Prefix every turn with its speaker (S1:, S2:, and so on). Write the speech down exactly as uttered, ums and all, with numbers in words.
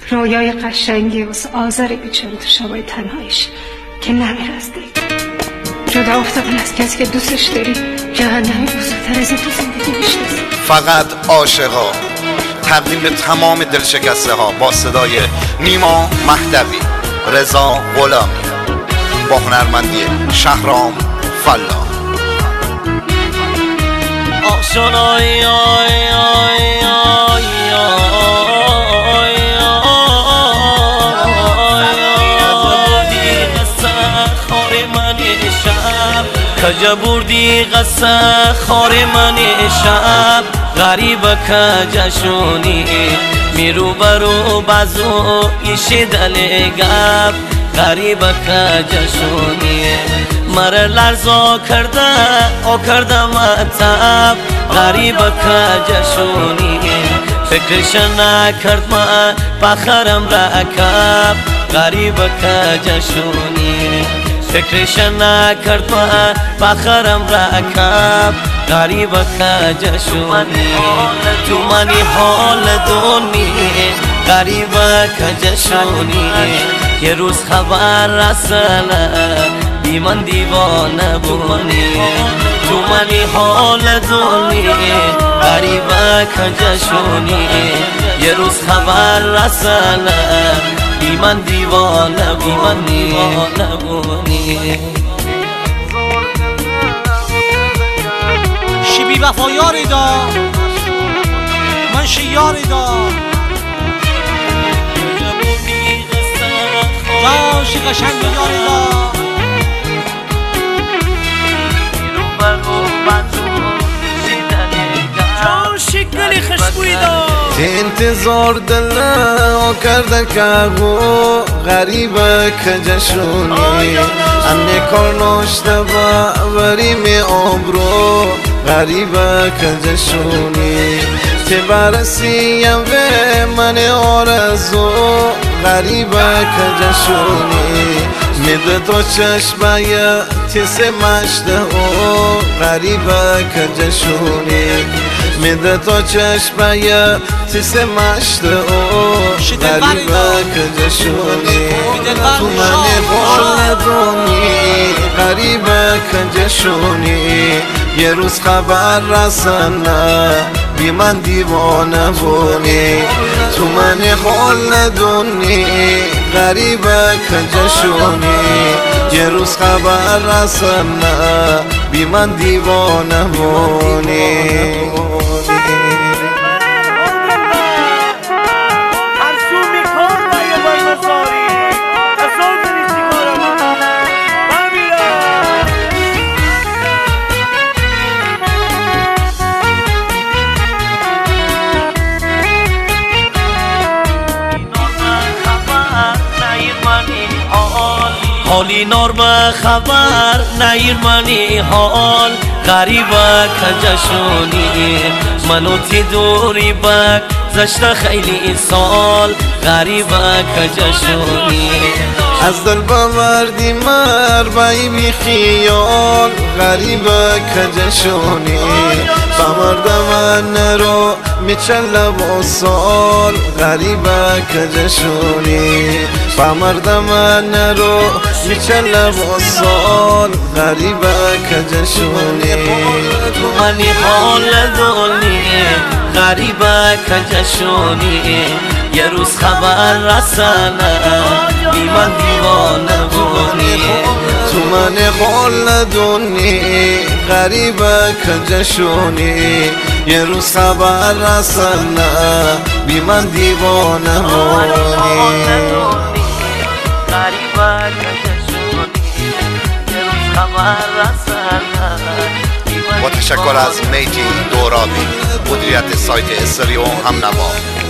S1: رویای قشنگی واسه آذر بیچاره تو شبای تنهایش که نمیر از دل. جدا افتادن از کسی که دوستش داری جهنمی بزرگتر از این تو زندگی میشناسی.
S2: فقط عاشقا، تقدیم به تمام دلشکسته ها با صدای نیما مهدوی، رضا غلامی با هنرمندی شهرام فلاح.
S3: آشنای آی آی آی کجا بردی قصه خار من شب، غریب کجا شونی میرو برو بازو ایش دل گپ، غریب کجا شونی مر لرزا کرده او کرده مطب، غریب کجا شونی فکرش نکرد من بخرم رکب، غریب کجا شونی فکرش نکرد من بخرم رکب، غریب کجا شونی تو منی حال دونی، غریب کجا شونی یه روز خبر رسله بی من دیوانه بونی، تو منی حال دونی، غریب کجا شونی یه روز خبر رسله بی من دیوانه بی من دیوانه بونی.
S4: شی بی وفا یاری دا من شی یاری دا جا شی قشنگ یاری دا جا شی گلی خشبوی دا
S5: انتظار دلو کرده که گو غریب کجا شونی انه کار ناشته با وریم عمرو، غریب کجا شونی که برسیم به من آرزو، غریب کجا شونی میده تو چشمه تیس مشته او، غریب کجا شونی میده تو چشمه تیس مشته او، غریب کجا شونی تو من حال دونی، غریب کجا شونی یه روز خبر رسنه بی من دیوانه بونی، تو من حال دونی، غریب کجا شونی یه روز خبر رسنه بی من دیوانه بونی.
S3: حالی نرم خبر نیر منی حال، غریب کجا شونی منو تی دوری بک زشت خیلی سال، غریب کجا شونی
S5: از دل بوردی مر بایی بی خیال، غریب کجا شونی بمرد من نرو میچل با سال، غریب کجا شونی بمرد من نرو میچل با سال، غریب کجا شونی
S3: تو منی حال دونی، غریب کجا شونی یه روز خبر رسنه بی من دیوانه بونی،
S5: تو من حال دونی، غریب کجا شونی یه روز خبر رسنه بی من دیوانه بونی.
S3: غریب کجا شونی یه روز خبر رسنه.
S2: با تشکر از میتی دورابی، مدیریت سایت استریو هم نوا.